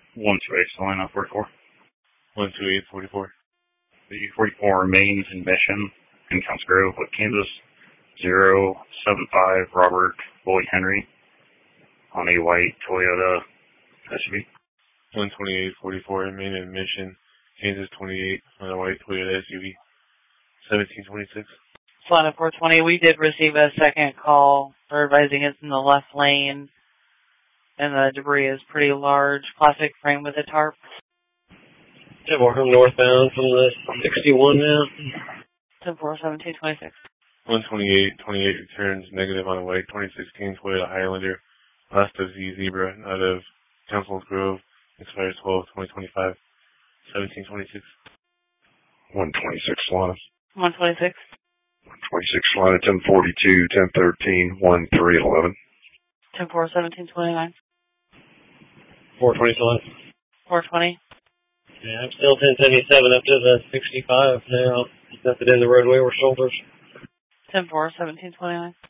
128, Salina, 44. 12844. The 44 remains in mission in Counts Grove with Kansas 075 Robert Boyd Henry on a white Toyota SUV. 12844, remain in mission, Kansas 28 on a white Toyota SUV. 1726. Salina 420, we did receive a second call for advising it's in the left lane, and the debris is pretty large. Plastic frame with a tarp. We're northbound from the 61 now. 10-4, 1726. 12828 returns negative on a white 2016 Toyota Highlander, last of Z Zebra out of Council's Grove, expires 12/2025. 1726. 126 Salina. 126. 126 Salina, 1042, 1013, 1311. 10-4, 1729. 420 Salina. 420. Yeah, I'm still 1077 up to the 65 now. Nothing in the roadway or shoulders. 10-4, 1729.